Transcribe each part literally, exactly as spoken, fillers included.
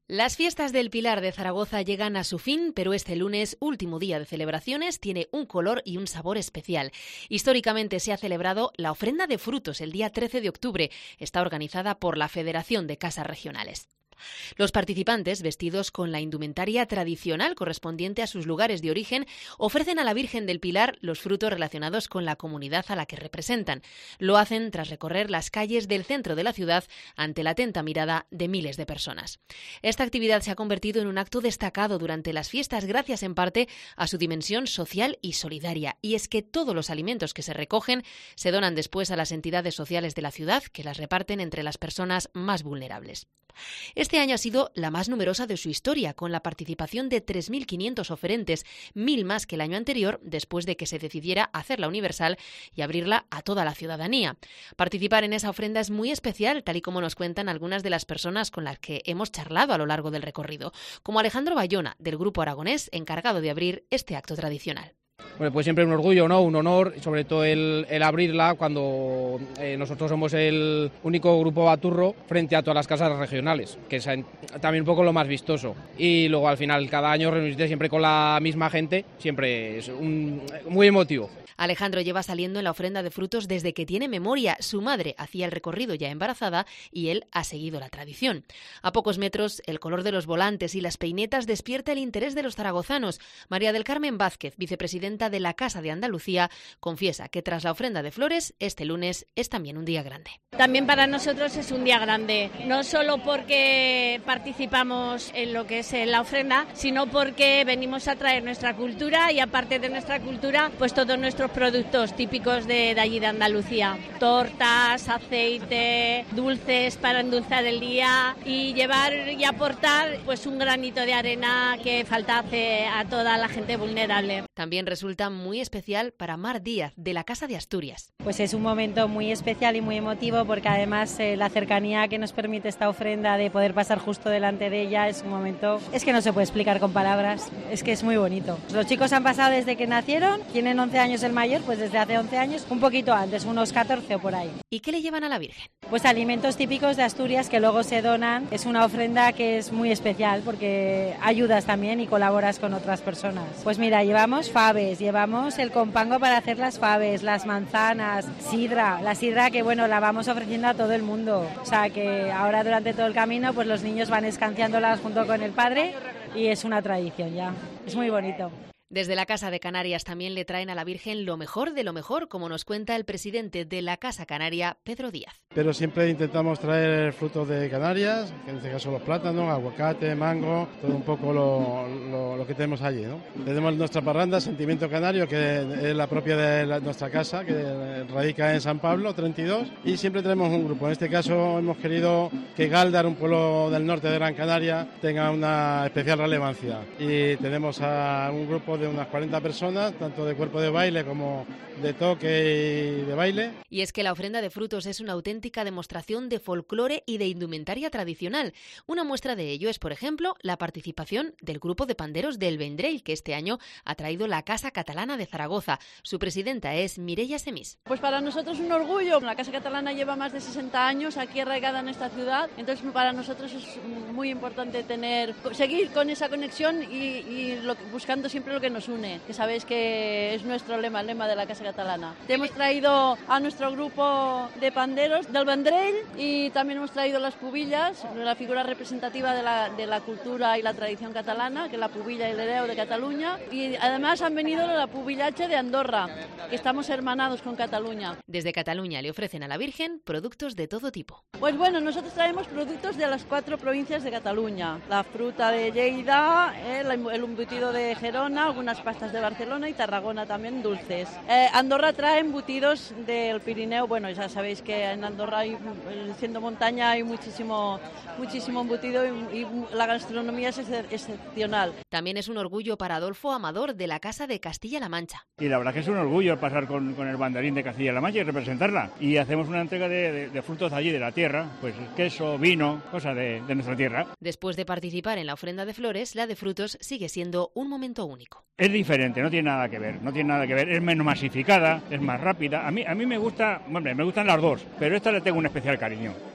Las fiestas del Pilar de Zaragoza llegan a su fin, pero este lunes, último día de celebraciones, tiene un color y un sabor especial. Históricamente se ha celebrado la ofrenda de frutos el día trece de octubre. Está organizada por la Federación de Casas Regionales. Los participantes, vestidos con la indumentaria tradicional correspondiente a sus lugares de origen, ofrecen a la Virgen del Pilar los frutos relacionados con la comunidad a la que representan. Lo hacen tras recorrer las calles del centro de la ciudad ante la atenta mirada de miles de personas. Esta actividad se ha convertido en un acto destacado durante las fiestas gracias en parte a su dimensión social y solidaria. Y es que todos los alimentos que se recogen se donan después a las entidades sociales de la ciudad, que las reparten entre las personas más vulnerables. Este año ha sido la más numerosa de su historia, con la participación de tres mil quinientos oferentes, mil más que el año anterior, después de que se decidiera hacerla universal y abrirla a toda la ciudadanía. Participar en esa ofrenda es muy especial, tal y como nos cuentan algunas de las personas con las que hemos charlado a lo largo del recorrido, como Alejandro Bayona, del Grupo Aragonés, encargado de abrir este acto tradicional. Bueno, pues siempre un orgullo, ¿no? Un honor, sobre todo el, el abrirla cuando eh, nosotros somos el único grupo baturro frente a todas las casas regionales, que es también un poco lo más vistoso. Y luego al final, cada año reunirte siempre con la misma gente, siempre es un, muy emotivo. Alejandro lleva saliendo en la ofrenda de frutos desde que tiene memoria. Su madre hacía el recorrido ya embarazada y él ha seguido la tradición. A pocos metros, el color de los volantes y las peinetas despierta el interés de los zaragozanos. María del Carmen Vázquez, vicepresidenta de la Casa de Andalucía, confiesa que tras la ofrenda de flores, este lunes es también un día grande. También para nosotros es un día grande, no solo porque participamos en lo que es la ofrenda, sino porque venimos a traer nuestra cultura y aparte de nuestra cultura, pues todos nuestros productos típicos de, de allí de Andalucía, tortas, aceite, dulces para endulzar el día y llevar y aportar pues un granito de arena que falta hace a toda la gente vulnerable. También resulta muy especial para Mar Díaz, de la Casa de Asturias. Pues es un momento muy especial y muy emotivo porque además eh, la cercanía que nos permite esta ofrenda de poder pasar justo delante de ella es un momento, es que no se puede explicar con palabras, es que es muy bonito. Los chicos han pasado desde que nacieron, tienen once años el mayor, pues desde hace once años, un poquito antes, unos catorce o por ahí. ¿Y qué le llevan a la Virgen? Pues alimentos típicos de Asturias que luego se donan. Es una ofrenda que es muy especial porque ayudas también y colaboras con otras personas. Pues mira, llevamos faves, llevamos el compango para hacer las faves, las manzanas, sidra, la sidra que bueno, la vamos ofreciendo a todo el mundo. O sea que ahora durante todo el camino pues los niños van escanciándolas junto con el padre y es una tradición ya. Es muy bonito. Desde la Casa de Canarias también le traen a la Virgen lo mejor de lo mejor, como nos cuenta el presidente de la Casa Canaria, Pedro Díaz. Pero siempre intentamos traer frutos de Canarias, que en este caso los plátanos, aguacate, mango, todo un poco lo, lo, lo que tenemos allí, ¿no? Tenemos nuestra parranda, Sentimiento Canario, que es la propia de la, nuestra casa, que radica en San Pablo, treinta y dos, y siempre tenemos un grupo. En este caso hemos querido que Gáldar, un pueblo del norte de Gran Canaria, tenga una especial relevancia. Y tenemos a un grupo de unas cuarenta personas, tanto de cuerpo de baile como de toque y de baile. Y es que la ofrenda de frutos es una auténtica demostración de folclore y de indumentaria tradicional. Una muestra de ello es, por ejemplo, la participación del grupo de panderos del Vendrell, que este año ha traído la Casa Catalana de Zaragoza. Su presidenta es Mireia Semís. Pues para nosotros es un orgullo. La Casa Catalana lleva más de sesenta años aquí arraigada en esta ciudad, entonces para nosotros es muy importante tener, seguir con esa conexión y, y lo, buscando siempre lo que nos une, que sabéis que es nuestro lema, el lema de la Casa Catalana. Hemos traído a nuestro grupo de panderos del Vendrell y también hemos traído las pubillas, la figura representativa de la, de la cultura y la tradición catalana, que es la pubilla y el hereu de Cataluña, y además han venido la pubillache de Andorra, que estamos hermanados con Cataluña. Desde Cataluña le ofrecen a la Virgen productos de todo tipo. Pues bueno, nosotros traemos productos de las cuatro provincias de Cataluña, la fruta de Lleida, el, el embutido de Gerona, algunas pastas de Barcelona y Tarragona también dulces. Eh, Andorra trae embutidos del Pirineo, bueno, ya sabéis que en Andorra, hay, siendo montaña, hay muchísimo, muchísimo embutido y, y la gastronomía es excepcional. También es un orgullo para Adolfo Amador, de la Casa de Castilla-La Mancha. Y la verdad que es un orgullo pasar con, con el banderín de Castilla-La Mancha y representarla. Y hacemos una entrega de, de, de frutos allí de la tierra, pues queso, vino, cosas de, de nuestra tierra. Después de participar en la ofrenda de flores, la de frutos sigue siendo un momento único. Es diferente, no tiene nada que ver, no tiene nada que ver, es menos masificada, es más rápida. A mí, a mí me gusta, bueno, me gustan las dos, pero esta le tengo un especial cariño.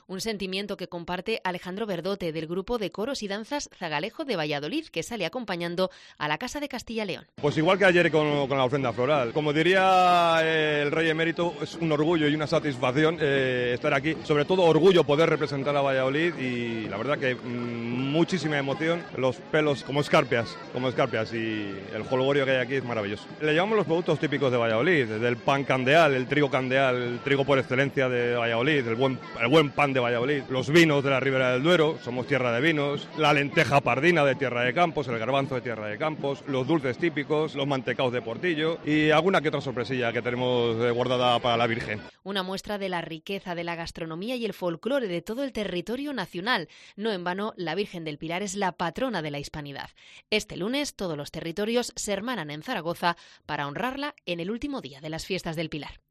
Un sentimiento que comparte Alejandro Verdote, del grupo de coros y danzas Zagalejo de Valladolid, que sale acompañando a la Casa de Castilla y León. Pues igual que ayer con, con la ofrenda floral. Como diría eh, el Rey Emérito, es un orgullo y una satisfacción eh, estar aquí. Sobre todo orgullo poder representar a Valladolid y la verdad que mmm, muchísima emoción, los pelos como escarpias, como escarpias y el jolgorio que hay aquí es maravilloso. Le llamamos los productos típicos de Valladolid, desde el pan candeal, el trigo candeal, el trigo por excelencia de Valladolid, el buen, el buen pan de Valladolid, los vinos de la Ribera del Duero, somos tierra de vinos, la lenteja pardina de Tierra de Campos, el garbanzo de Tierra de Campos, los dulces típicos, los mantecaos de Portillo y alguna que otra sorpresilla que tenemos guardada para la Virgen. Una muestra de la riqueza de la gastronomía y el folclore de todo el territorio nacional. No en vano, la Virgen del Pilar es la patrona de la hispanidad. Este lunes todos los territorios se hermanan en Zaragoza para honrarla en el último día de las fiestas del Pilar.